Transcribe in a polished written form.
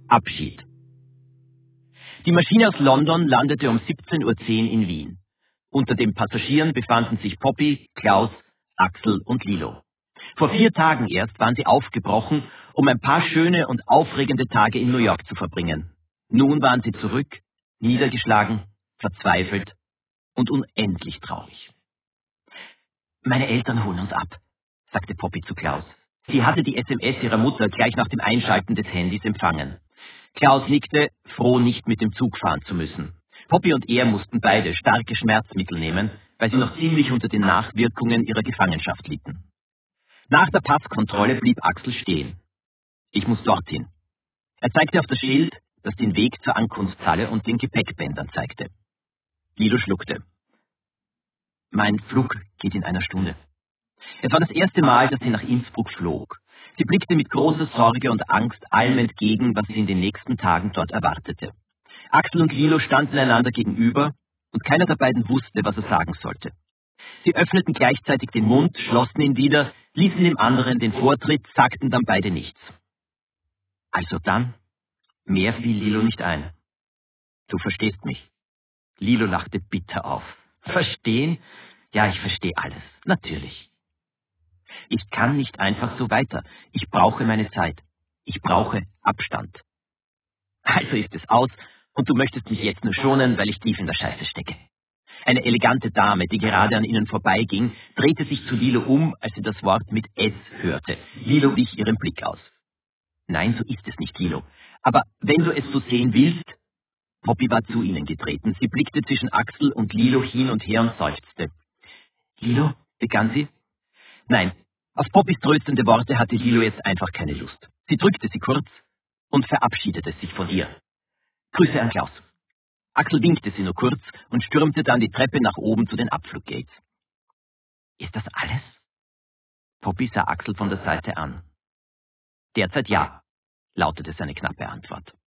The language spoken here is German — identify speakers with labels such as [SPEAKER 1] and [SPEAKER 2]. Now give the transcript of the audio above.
[SPEAKER 1] Abschied. Die Maschine aus London landete um 17:10 Uhr in Wien. Unter den Passagieren befanden sich Poppy, Klaus, Axel und Lilo. Vor 4 Tagen erst waren sie aufgebrochen, um ein paar schöne und aufregende Tage in New York zu verbringen. Nun waren sie zurück, niedergeschlagen, verzweifelt und unendlich traurig. »Meine Eltern holen uns ab«, sagte Poppy zu Klaus. Sie hatte die SMS ihrer Mutter gleich nach dem Einschalten des Handys empfangen. Klaus nickte, froh nicht mit dem Zug fahren zu müssen. Poppy und er mussten beide starke Schmerzmittel nehmen, weil sie noch ziemlich unter den Nachwirkungen ihrer Gefangenschaft litten. Nach der Passkontrolle blieb Axel stehen. »Ich muss dorthin.« Er zeigte auf das Schild, das den Weg zur Ankunftshalle und den Gepäckbändern zeigte. Lilo schluckte. »Mein Flug geht in 1 Stunde.« Es war das erste Mal, dass sie nach Innsbruck flog. Sie blickte mit großer Sorge und Angst allem entgegen, was sie in den nächsten Tagen dort erwartete. Axel und Lilo standen einander gegenüber und keiner der beiden wusste, was er sagen sollte. Sie öffneten gleichzeitig den Mund, schlossen ihn wieder, ließen dem anderen den Vortritt, sagten dann beide nichts. Also dann, mehr fiel Lilo nicht ein. »Du verstehst mich.« Lilo lachte bitter auf. »Verstehen? Ja, ich verstehe alles. Natürlich. Ich kann nicht einfach so weiter. Ich brauche meine Zeit. Ich brauche Abstand. Also ist es aus und du möchtest mich jetzt nur schonen, weil ich tief in der Scheiße stecke.« Eine elegante Dame, die gerade an ihnen vorbeiging, drehte sich zu Lilo um, als sie das Wort mit S hörte. Lilo wich ihren Blick aus. »Nein, so ist es nicht, Lilo. Aber wenn du es so sehen willst...« Poppy war zu ihnen getreten. Sie blickte zwischen Axel und Lilo hin und her und seufzte. »Lilo«, begann sie. Nein, auf Poppys tröstende Worte hatte Lilo jetzt einfach keine Lust. Sie drückte sie kurz und verabschiedete sich von ihr. »Grüße an Klaus.« Axel winkte sie nur kurz und stürmte dann die Treppe nach oben zu den Abfluggates. »Ist das alles?« Poppy sah Axel von der Seite an. »Derzeit ja«, lautete seine knappe Antwort.